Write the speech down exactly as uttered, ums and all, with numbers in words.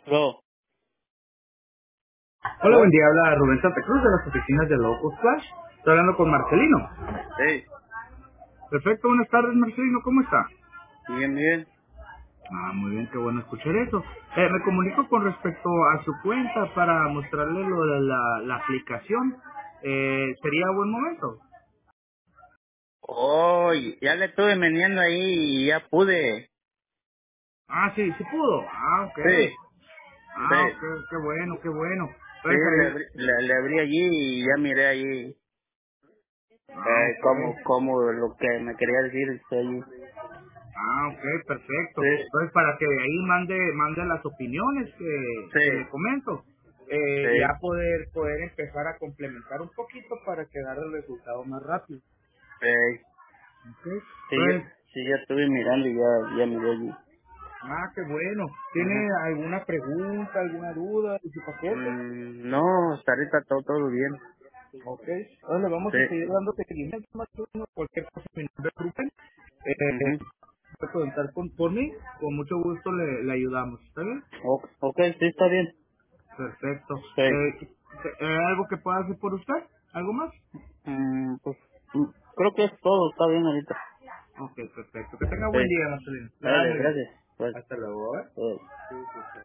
Aló, Hola, buen aló, día. Habla Rubén Santa Cruz de las oficinas de Locos Flash. Estoy hablando con Marcelino. sí, Perfecto, buenas tardes, Marcelino. ¿Cómo está? bien, bien. Ah, muy bien, qué bueno escuchar eso. Eh, me comunico con respecto a su cuenta para mostrarle lo de la, la aplicación. Eh, ¿Sería buen momento? Oh, ya le estuve vendiendo ahí y ya pude. Ah, sí, sí pudo. Ah, ok. Sí, Ah, ok, sí, qué bueno, qué bueno. sí, Entonces le ahí... abrí, le, le abrí allí y ya miré allí Ah, eh, como, ok. como lo que me quería decir usted allí. Ah, ok, perfecto. Sí, Entonces, para que de ahí mande mande las opiniones que, que le sí, comento, eh, ya sí, poder poder empezar a complementar un poquito para que dar el resultado más rápido. sí, Ok. sí, ya, Entonces, sí, ya estuve mirando y ya, ya miré allí. ah, qué bueno. ¿Tiene Ajá. alguna pregunta, alguna duda de su paquete? Mm, no, hasta ahorita todo, todo bien. Ok. Entonces, le vamos Sí, a seguir dando seguimiento más o menos, cualquier cosa. Mi nombre es Rubén. Eh, mhm, puede preguntar con, por mí, con mucho gusto le, le ayudamos. ¿Está bien? ok, sí, está bien. Perfecto. Sí. Eh, ¿eh, ¿Algo que pueda hacer por usted? ¿Algo más? Mm, pues, mm, creo que es todo, está bien ahorita. Ok, perfecto. Que tenga Sí. buen día, Marcelino. Le va Dale, muy bien. gracias. Pues, Hasta luego, ¿eh? pues. Sí, sí, sí.